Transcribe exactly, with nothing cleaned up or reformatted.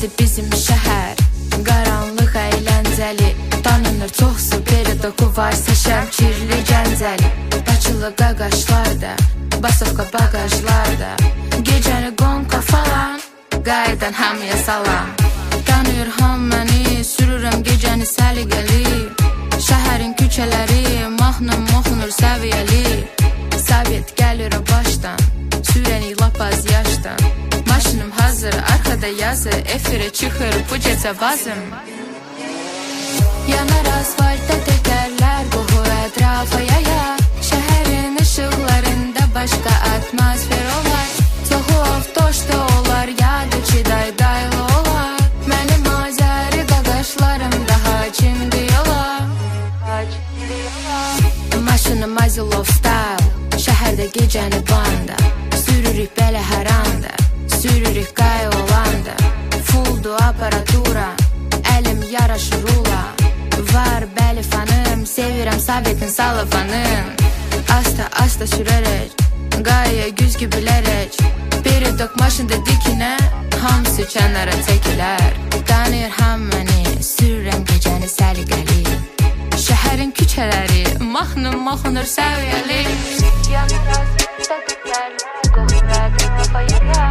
Nədir bizim şəhər, qaranlıq əyləncəli, tanınır çoxsu peridoku varsa şəmkirli gəncəli. Bakılı qaqaşlarda, basovka bagajlarda, gecəni qonqa falan, qaydan hamıya salam. Tanıyır ham məni, sürürəm gecəni səliqəli, şəhərin küçələri mahnım oxunur səviyyəli. Sovet gəlir o başdan, sürəni lapaz yaşdan, maşınım hazır, arkada yazı, efirə çıxır bu gecə vazım. Yanar asfaltda təkərlər, qoxu ətrafa yayar, şəhərin işıqlarında başqa atmosfer olar. Çoxu avtoşda olar, yadı ki daydaylı olar, mənim azəri qaqaşlarım daha kimdi yola. Maşınım Azilov style, şəhərdə gecəni banda, sürürük belə hər anda, sürürük qay olanda. Fulldu aparatura, əlim yaraşır ula, var bəli fanım, sevirəm Sovetin salafanım. Asta asta sürərək, qaya güzgü bilərək, peridok maşında dikinə, hamısı kənara çəkilər. Tanıyır ham məni, sürürəm gecəni səliqəli, şəhərin küçələri mahnım oxunur səviyyəli. Yanır asfaltda təkərlər, qoxu ətrafa yayar,